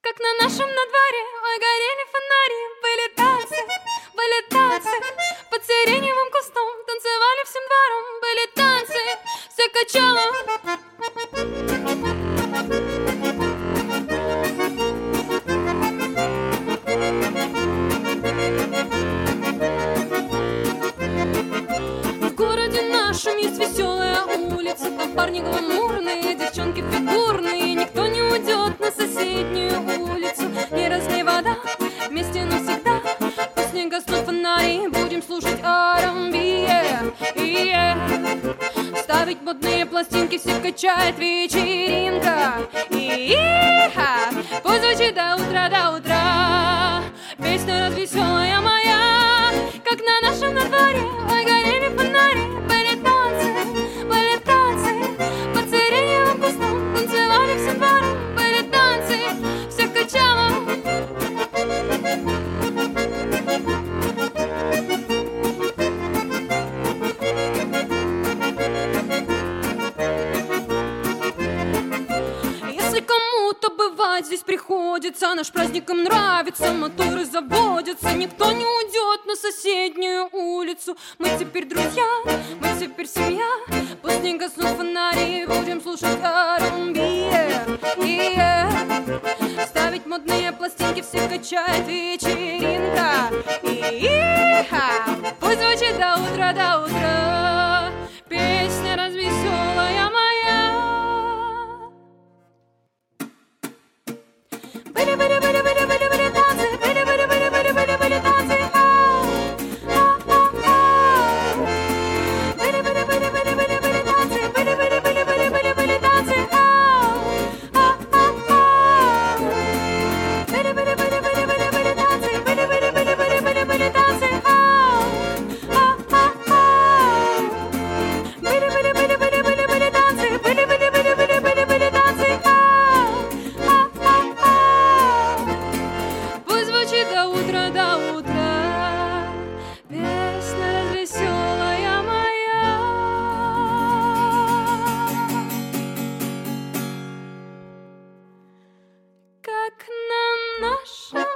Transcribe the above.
как на нашем надворе. Ой, горели фонари, были танцы, под сиреневым кустом танцевали всем двором. Были танцы, все качало. В городе нашем есть веселая улица, там парни гламурные, девчонки фигурные. Никто не уйдет на соседнюю улицу, не разлей вода, вместе навсегда. Пусть не гаснут фонари, будем слушать R&B, ставить модные пластинки, все качает вечеринка. Пусть звучит до утра, до утра, песня развеселая моя, как на нашем надворе. Ой, горели фонари, были танцы, под сиреневым кустом танцевали всем двором. Были танцы, все качало. Если кому-то бывать здесь приходится, наш праздник им нравится, моторы заводятся, никто не уйдет на соседнюю улицу. Мы теперь друзья, мы теперь семья, пусть не гаснут фонари, будем слушать R&B, ставить модные пластинки, все качает вечеринка. Пусть звучит до утра, песня развеселая моя. Были танцы, были танцы. Были танцы, были танцы. Были танцы, были танцы. Были танцы, были танцы. Пусть звучит до утра, песня развеселая моя. Как на нашем